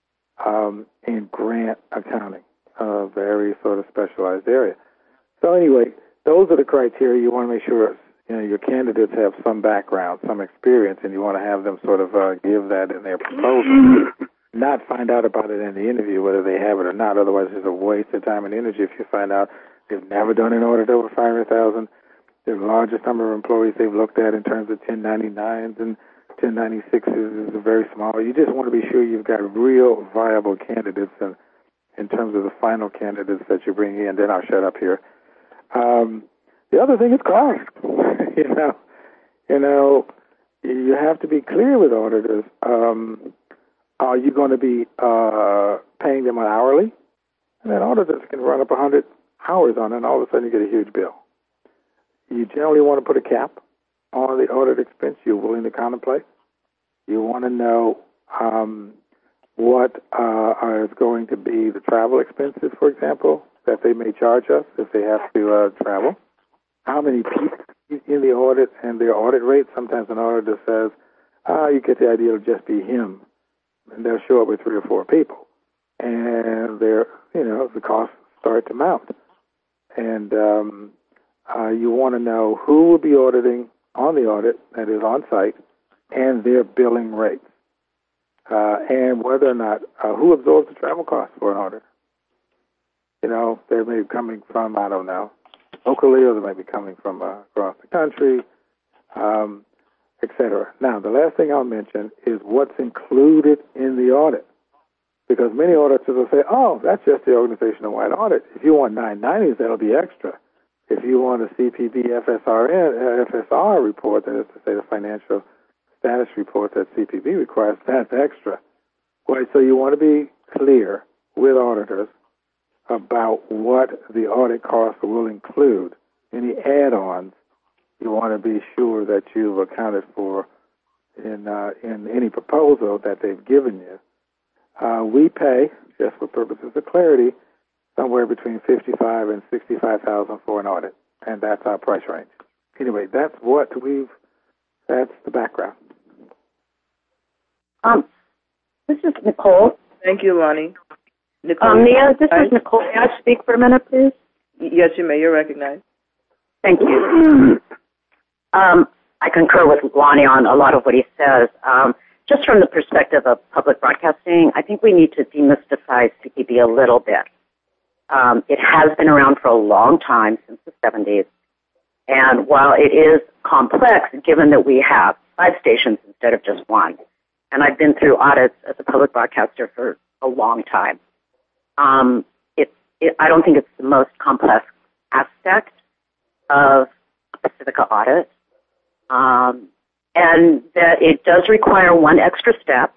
um, in grant accounting, a very sort of specialized area. So anyway, those are the criteria. You want to make sure you know your candidates have some background, some experience, and you want to have them sort of uh, give that in their proposal. Not find out about it in the interview, whether they have it or not. Otherwise, it's a waste of time and energy if you find out they've never done an audit over five hundred thousand dollars. The largest number of employees they've looked at in terms of ten ninety-nines and ten ninety-sixes is very small. You just want to be sure you've got real viable candidates and in terms of the final candidates that you're bringing in. Then I'll shut up here. Um, the other thing is cost. you know, you know, you have to be clear with auditors. Um, are you going to be uh, paying them an hourly? And then auditors can run up one hundred hours on it, and all of a sudden you get a huge bill. You generally want to put a cap on the audit expense you're willing to contemplate. You want to know um, what uh, is going to be the travel expenses, for example, that they may charge us if they have to uh, travel. How many people in the audit and their audit rate? Sometimes an auditor says, ah, you get the idea it'll just be him. And they'll show up with three or four people. And they're, you know, the costs start to mount. And um, uh, you want to know who will be auditing on the audit, that is on site, and their billing rates. Uh, and whether or not, uh, who absorbs the travel costs for an auditor. You know, they may be coming from, I don't know, locally, or they may be coming from uh, across the country, um, et cetera. Now, the last thing I'll mention is what's included in the audit. Because many auditors will say, oh, that's just the organizational-wide audit. If you want nine nineties, that'll be extra. If you want a C P B F S R N, F S R report, that is to say the financial status report that C P B requires, that's extra. Right, so you want to be clear with auditors about what the audit costs will include. Any add-ons, you want to be sure that you've accounted for in uh, in any proposal that they've given you. Uh, we pay, just for purposes of clarity, somewhere between fifty-five thousand and sixty-five thousand for an audit, and that's our price range. Anyway, that's what we've. That's the background. Um, this is Nicole. Thank you, Lonnie. Nicole, um, Nia, this is Nicole. May I speak for a minute, please? Yes, you may. You're recognized. Thank you. um, I concur with Lonnie on a lot of what he says. Um, just from the perspective of public broadcasting, I think we need to demystify C P B a little bit. Um, it has been around for a long time, since the seventies. And while it is complex, given that we have five stations instead of just one, and I've been through audits as a public broadcaster for a long time, um, it, it, I don't think it's the most complex aspect of a Pacifica audit, um, and that it does require one extra step,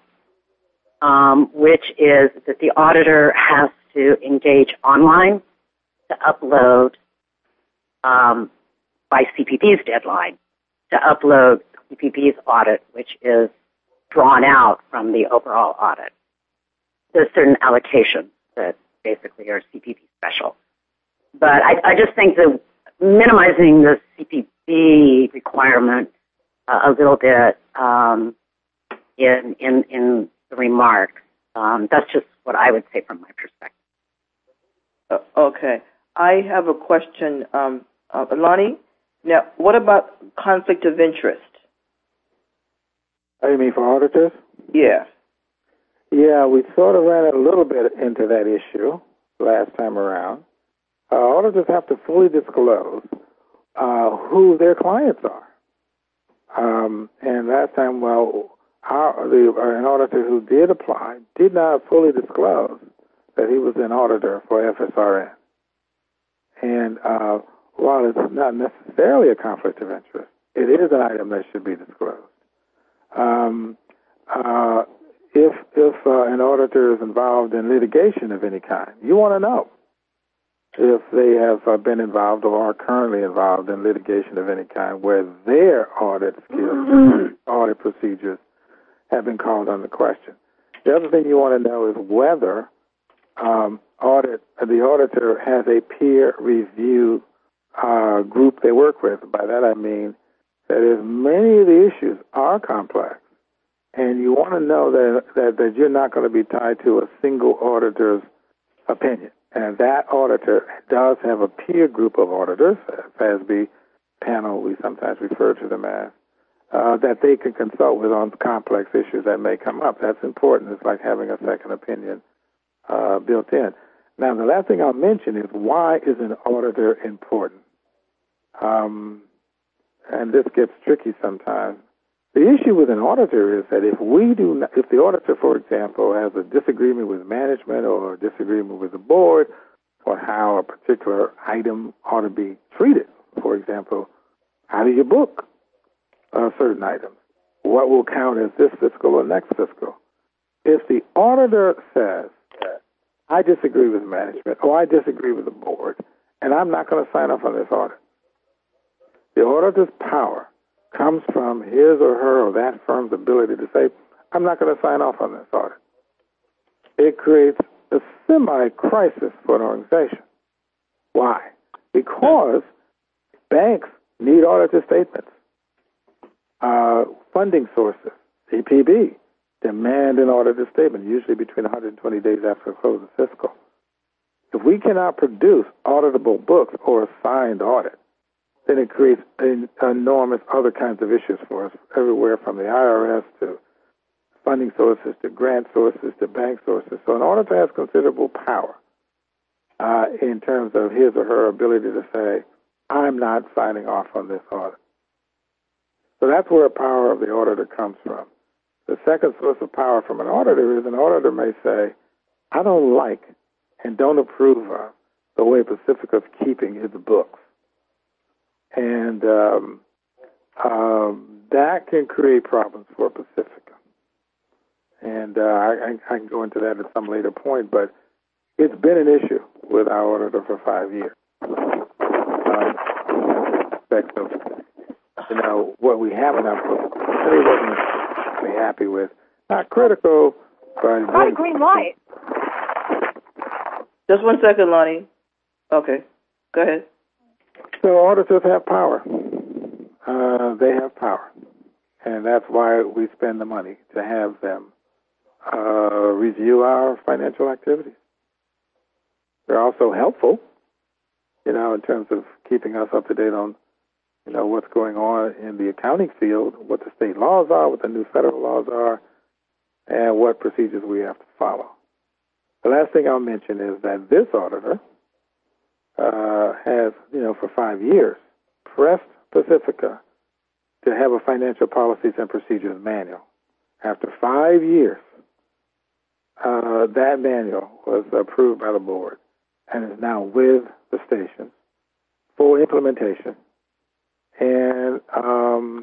um, which is that the auditor has to engage online to upload um, by C P P's deadline, to upload C P P's audit, which is drawn out from the overall audit. There's certain allocations that basically are C P P special. But I, I just think that minimizing the C P P requirement uh, a little bit um, in, in, in the remarks, um, that's just what I would say from my perspective. Uh, okay. I have a question, um, uh, Lonnie. Now, what about conflict of interest? Oh, you mean for auditors? Yeah. Yeah, we sort of ran a little bit into that issue last time around. Uh, auditors have to fully disclose uh, who their clients are. Um, and last time, well, our, the, uh, an auditor who did apply did not fully disclose that he was an auditor for F S R N. And uh, while it's not necessarily a conflict of interest, it is an item that should be disclosed. Um, uh, if if uh, an auditor is involved in litigation of any kind, you want to know if they have uh, been involved or are currently involved in litigation of any kind where their audit skills, audit procedures have been called under question. The other thing you want to know is whether um, audit the auditor has a peer review uh, group they work with. By that I mean that if many of the issues are complex, and you want to know that, that, that you're not going to be tied to a single auditor's opinion. And that auditor does have a peer group of auditors, F A S B panel, we sometimes refer to them as, uh, that they can consult with on complex issues that may come up. That's important. It's like having a second opinion uh, built in. Now, the last thing I'll mention is why is an auditor important? Um, and this gets tricky sometimes. The issue with an auditor is that if we do not, if the auditor, for example, has a disagreement with management or a disagreement with the board on how a particular item ought to be treated, for example, how do you book uh, certain items? What will count as this fiscal or next fiscal? If the auditor says, I disagree with management or I disagree with the board, and I'm not going to sign off on this audit, the auditor's power comes from his or her or that firm's ability to say, I'm not going to sign off on this audit. It creates a semi-crisis for an organization. Why? Because banks need auditor statements. Uh, funding sources, C P B, demand an auditor statement, usually between one hundred twenty days after the close of fiscal. If we cannot produce auditable books or a signed audit, then it creates an enormous other kinds of issues for us, everywhere from the I R S to funding sources to grant sources to bank sources. So an auditor has considerable power uh, in terms of his or her ability to say, I'm not signing off on this audit. So that's where the power of the auditor comes from. The second source of power from an auditor is an auditor may say, I don't like and don't approve of the way Pacifica's keeping its books. And um, um, that can create problems for Pacifica. And uh, I, I can go into that at some later point, but it's been an issue with our auditor for five years. Um, aspect of, you know, what we have in our book, really wasn't really happy with. Not critical, but... Got a green light. Just one second, Lonnie. Okay. Go ahead. So auditors have power. Uh, they have power. And that's why we spend the money, to have them uh, review our financial activities. They're also helpful, you know, in terms of keeping us up to date on, you know, what's going on in the accounting field, what the state laws are, what the new federal laws are, and what procedures we have to follow. The last thing I'll mention is that this auditor Uh, has, you know, for five years pressed Pacifica to have a financial policies and procedures manual. After five years, uh, that manual was approved by the board and is now with the station for implementation. And um,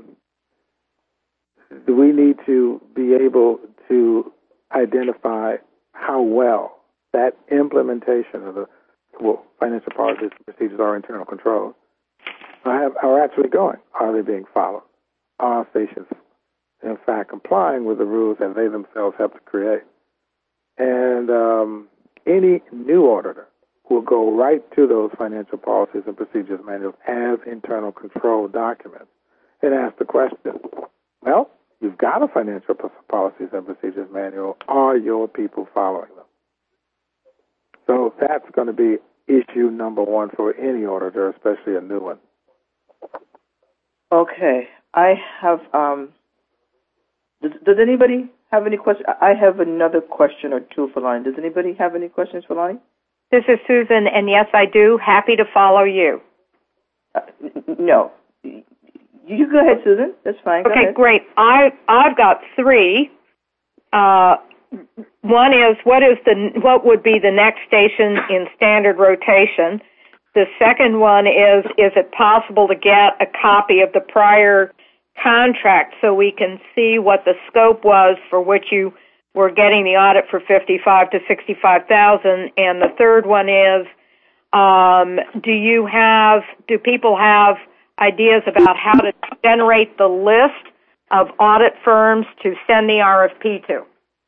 we need to be able to identify how well that implementation of the well, financial policies and procedures or internal controls are, are actually going. Are they being followed? Are stations, in fact, complying with the rules that they themselves have to create? And um, any new auditor will go right to those financial policies and procedures manuals as internal control documents and ask the question, well, you've got a financial policies and procedures manual. Are your people following them? So that's going to be issue number one for any auditor, especially a new one. Okay. I have, um, does, does anybody have any questions? I have another question or two for Lonnie. Does anybody have any questions for Lonnie? This is Susan, and yes, I do. Happy to follow you. Uh, n- no. You go ahead, Susan. That's fine. Go okay, ahead. Great. I I've got three. Uh, one is what is the what would be the next station in standard rotation? The second one is is it possible to get a copy of the prior contract so we can see what the scope was for which you were getting the audit for fifty-five to sixty-five thousand? And the third one is, um, do you have do people have ideas about how to generate the list of audit firms to send the R F P to?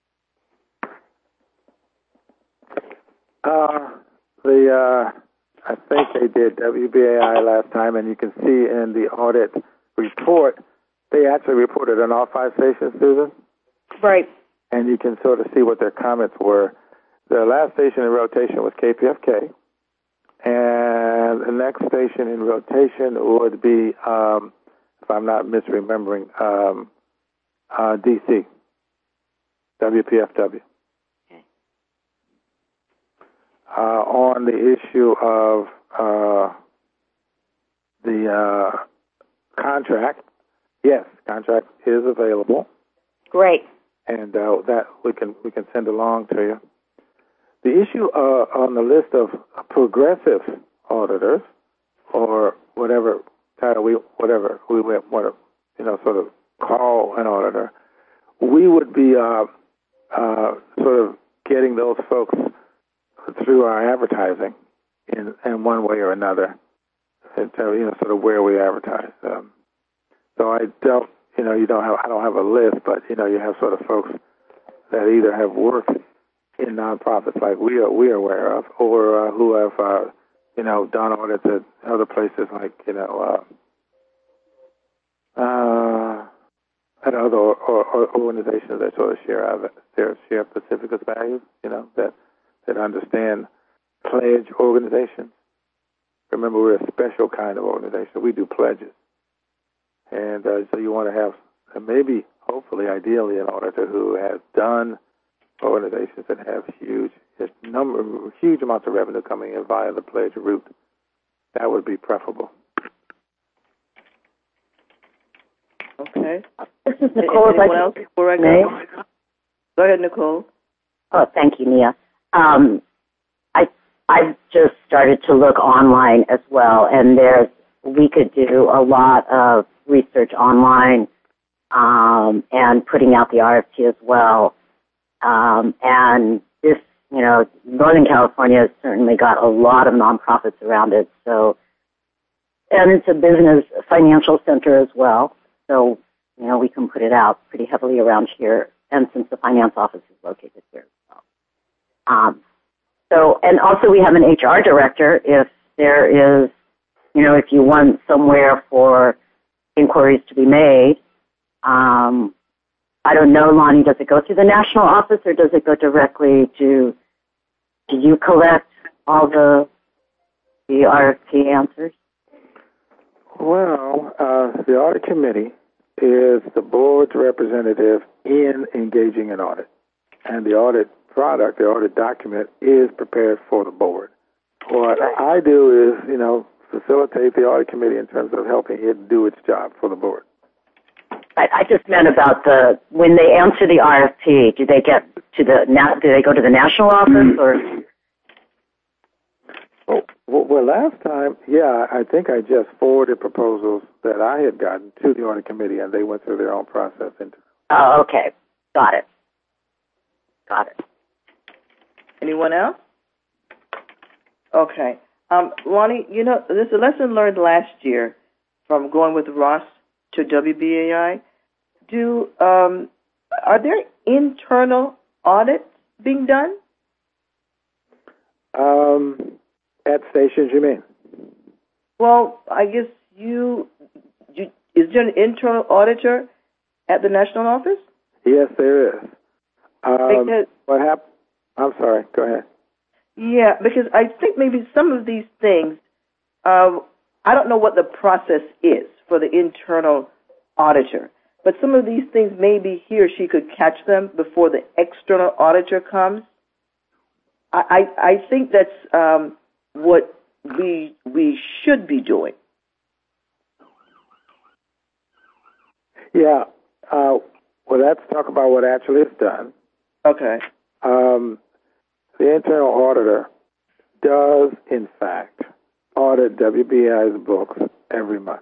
Uh, the uh, I think they did W B A I last time, and you can see in the audit report, they actually reported on all five stations, Susan. Right. And you can sort of see what their comments were. The last station in rotation was K P F K, and the next station in rotation would be, um, if I'm not misremembering, um, uh, D C, W P F W. Okay. Uh, on the issue of uh, the uh, contract, yes, contract is available. Great. And uh, that we can we can send along to you. The issue uh, on the list of progressive auditors, or whatever title we whatever we want to you know sort of call an auditor, we would be uh, uh, sort of getting those folks through our advertising in in one way or another, and so, you know sort of where we advertise. Um, so I don't. You know, you don't have. I don't have a list, but you know, you have sort of folks that either have worked in nonprofits like we are we are aware of, or uh, who have uh, you know done audits at other places like you know uh, uh, at other or, or organizations that sort of share our, share share Pacifica's values. You know that that understand pledge organizations. Remember, we're a special kind of organization. We do pledges. And uh, so you want to have uh, maybe, hopefully, ideally, an auditor who has done organizations that have huge number, huge amounts of revenue coming in via the pledge route. That would be preferable. Okay. This is Nicole. Anyone else before I go? Go ahead, Nicole. Oh, thank you, Nia. Um, I I've just started to look online as well, and there's we could do a lot of research online um, and putting out the R F P as well. Um, and this, you know, Northern California has certainly got a lot of nonprofits around it. So, and it's a business financial center as well. So, you know, we can put it out pretty heavily around here. And since the finance office is located here as well. Um, so, and also we have an H R director if there is, you know, if you want somewhere for inquiries to be made. Um, I don't know, Lonnie, does it go through the national office or does it go directly to, do you collect all the the R F P answers? Well, uh, the audit committee is the board's representative in engaging an audit. And the audit product, the audit document, is prepared for the board. What I do is, you know, facilitate the audit committee in terms of helping it do its job for the board. I, I just meant about the when they answer the R F P. Do they get to the na- do they go to the national office or? Oh, well, last time, yeah, I think I just forwarded proposals that I had gotten to the audit committee, and they went through their own process. Into. Oh, okay, got it, got it. Anyone else? Okay, um, Lonnie, you know, there's a lesson learned last year from going with Ross to W B A I. Do um, are there internal audits being done? Um, at stations, you mean? Well, I guess you, you is there an internal auditor at the national office? Yes, there is. Um, because, what happened? I'm sorry. Go ahead. Yeah, because I think maybe some of these things, uh, I don't know what the process is for the internal auditor, but some of these things maybe he or she could catch them before the external auditor comes. I, I, I think that's um, what we we should be doing. Yeah. Uh, well, let's talk about what actually is done. Okay. Um, the internal auditor does, in fact, audit W B A I's books every month.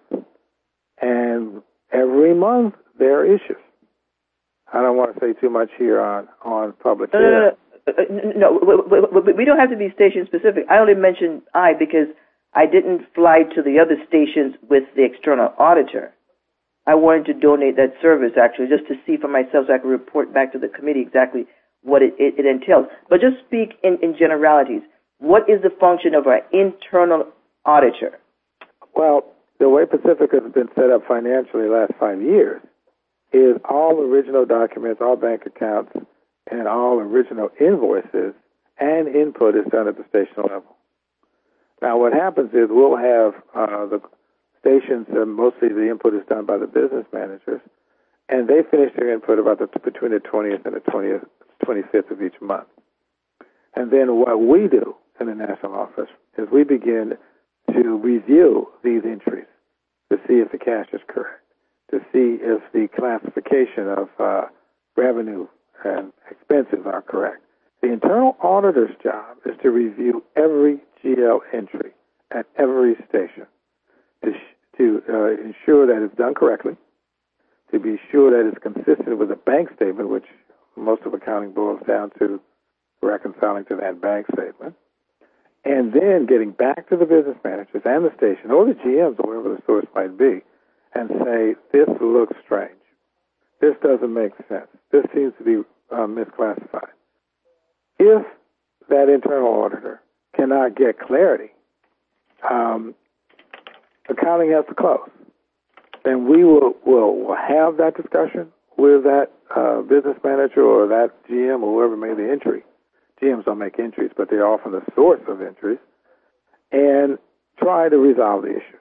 And every month there are issues. I don't want to say too much here on, on public no, air. No, no, no. no we, we don't have to be station specific. I only mentioned I because I didn't fly to the other stations with the external auditor. I wanted to donate that service, actually, just to see for myself so I could report back to the committee exactly what it, it, it entails. But just speak in, in generalities. What is the function of our internal auditor? Well, the way Pacifica has been set up financially the last five years is all original documents, all bank accounts, and all original invoices and input is done at the station level. Now, what happens is we'll have uh, the stations, uh, mostly the input is done by the business managers, and they finish their input about the, between the twentieth and the twentieth, twenty-fifth of each month. And then what we do in the national office is we begin to review these entries to see if the cash is correct, to see if the classification of uh, revenue and expenses are correct. The internal auditor's job is to review every G L entry at every station to, to uh, ensure that it's done correctly, to be sure that it's consistent with the bank statement, which most of accounting boils down to reconciling to that bank statement, and then getting back to the business managers and the station or the G Ms or whoever the source might be and say, this looks strange. This doesn't make sense. This seems to be uh, misclassified. If that internal auditor cannot get clarity, um, accounting has to close. Then we will, will, will have that discussion with that uh, business manager or that G M or whoever made the entry. G Ms don't make entries, but they're often the source of entries, and try to resolve the issue.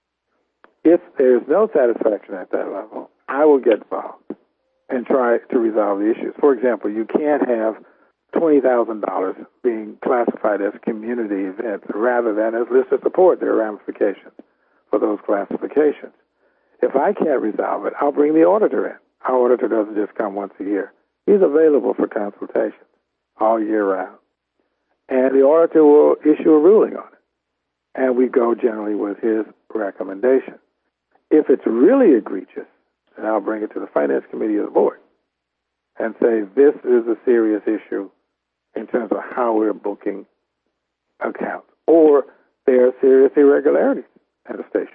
If there's no satisfaction at that level, I will get involved and try to resolve the issues. For example, you can't have twenty thousand dollars being classified as community events rather than as listener support. There are ramifications for those classifications. If I can't resolve it, I'll bring the auditor in. Our auditor doesn't just come once a year. He's available for consultations all year round. And the auditor will issue a ruling on it. And we go generally with his recommendation. If it's really egregious, then I'll bring it to the finance committee of the board and say, this is a serious issue in terms of how we're booking accounts. Or there are serious irregularities at a station.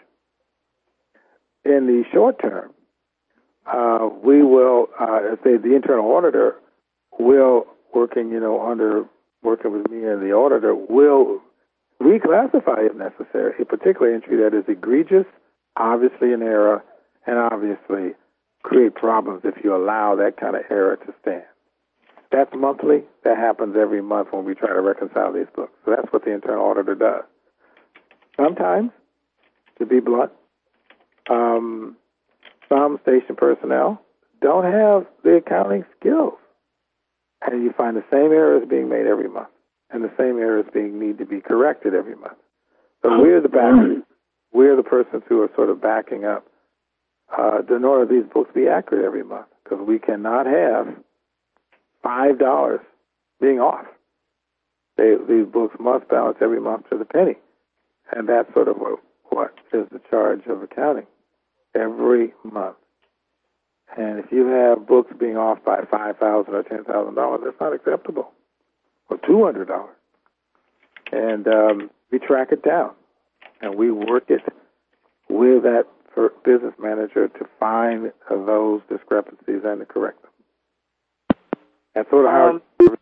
In the short term, uh, we will, uh, say the internal auditor will, working, you know, under, working with me and the auditor, will reclassify if necessary a particular entry that is egregious, obviously an error, and obviously create problems if you allow that kind of error to stand. That's monthly. That happens every month when we try to reconcile these books. So that's what the internal auditor does. Sometimes, to be blunt, um, some station personnel don't have the accounting skills. And you find the same errors being made every month, and the same errors being need to be corrected every month. So we're the backers. We're the persons who are sort of backing up uh, in order these books be accurate every month, because we cannot have five dollars being off. They, these books must balance every month to the penny, and that's sort of what, what is the charge of accounting every month. And if you have books being off by five thousand or ten thousand dollars, that's not acceptable, or two hundred dollars. And um, we track it down, and we work it with that business manager to find those discrepancies and to correct them. That's sort of how um, it